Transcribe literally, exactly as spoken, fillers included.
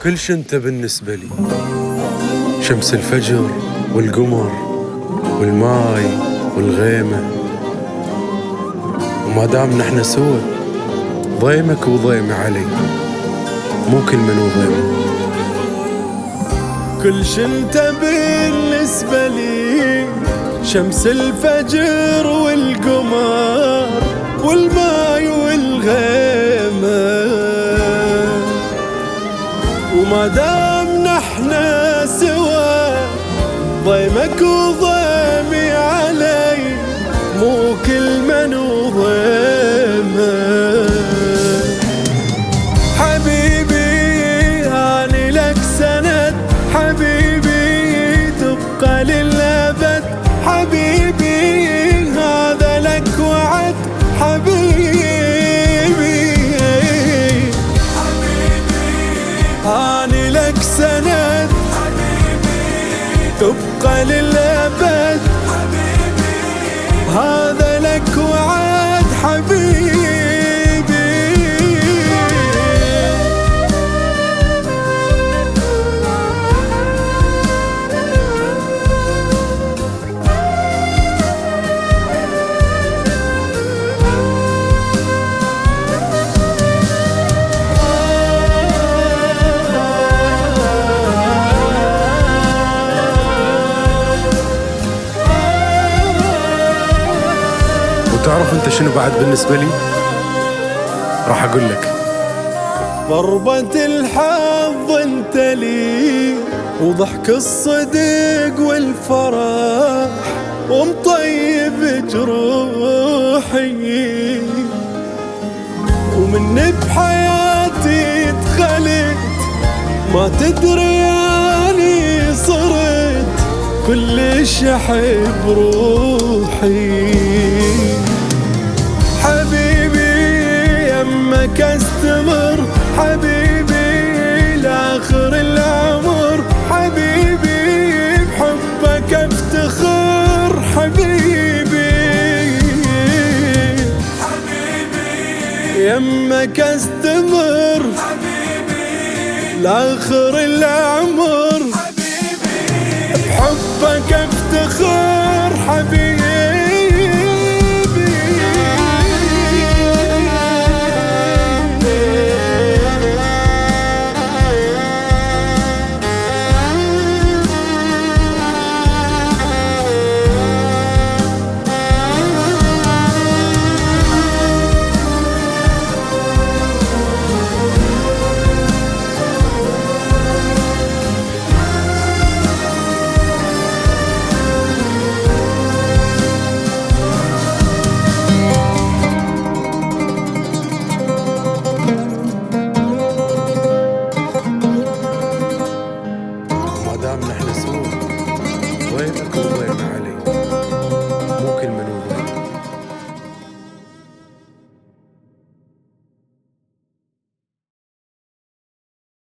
كل شي انت بالنسبة لي، شمس الفجر والقمر والماي والغيمة، وما دام نحن سوا ضيمك وضيمي علي، مو كل من وضيمه. كل شي انت بالنسبة لي، شمس الفجر والقمر والماي والغيمة، وما دام نحنا سوا ضيمك وضيمي علي، مو كل من وضيمه. حبيبي هاني لك سند، حبيبي تبقى للأبد، حبيبي هذا لك وعد، حبيبي هاني لك سند، تبقى للأبد، هذا لك وعد، حبيبي. وتعرف انت شنو بعد بالنسبة لي؟ راح اقول لك. ضربة الحظ انت لي، وضحك الصدق والفرح، ومطيب جروحي، ومن بحياتي دخلت ما تدري اني صرت كلش احب روحي. حبيبي يمك استمر، حبيبي لاخر العمر، حبيبي بحبك افتخر، حبيبي يمك استمر، لاخر العمر، بحبك افتخر، حبيبي. ما دام نحن سوا ضيمك وضيمي علي.